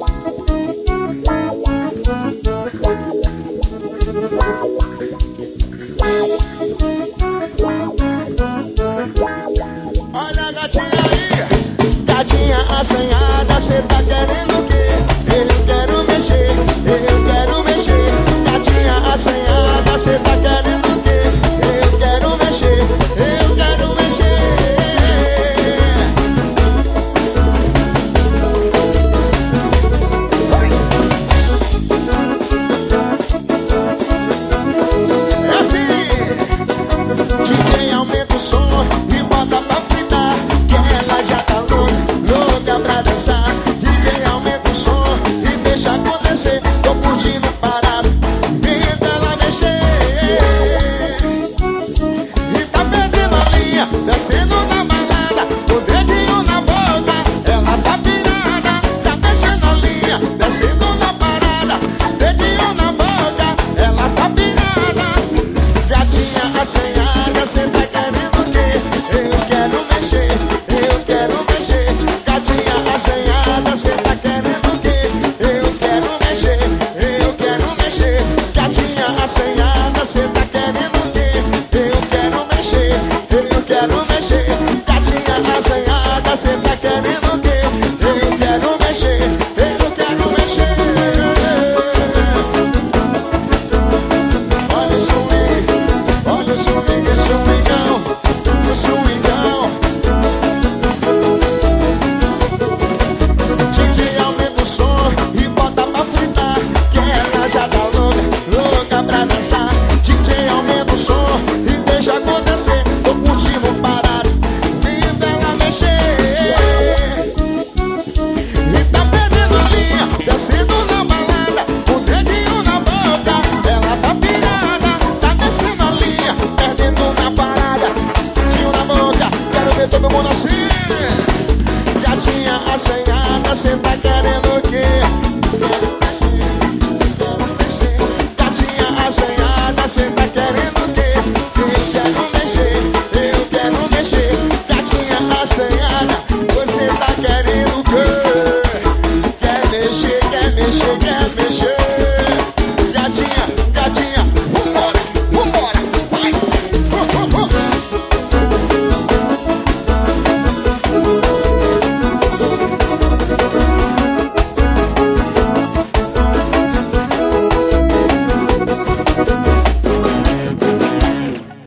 Olha a gatinha aí, gatinha assanhada, cê tá querendo o quê? Eu quero mexer, eu quero mexer. Gatinha assanhada, cê tá querendo o quê? Eu quero mexer, eu quero mexer. É assim, DJ aumenta o som e bota pra fritar, que ela já tá louca pra dançar. DJ aumenta o som e deixa acontecer, tô curtindo parado, vendo ela mexer. E tá perdendo a linha, descendo na balada, o dedinho na boca, ela tá pirada. Tá mexendo a linha, descendo na parada, dedinho na boca, ela tá pirada. Gatinha assanhada, cê tá querendo o quê? Eu quero mexer, eu quero mexer. Gatinha assanhada, cê tá querendo o quê? Eu quero mexer, eu quero mexer. Gatinha assanhada, cê tá querendo o quê? Eu quero mexer, eu quero mexer. Gatinha assanhada, cê tá querendo o quê? Eu quero mexer, eu quero mexer. Olha o swing, olha o swing, o swingão, o swingão. DJ aumenta o som e bota pra fritar, que ela já tá louca pra dançar. DJ aumenta o som e deixa acontecer, tô curtindo parado, vendo ela mexer. E tá perdendo a linha, descendo na balada, o dedinho na boca, ela tá pirada. Tá descendo a linha, perdendo na parada, dedinho na boca, quero ver todo mundo assim. Gatinha assanhada, cê tá querendo o quê?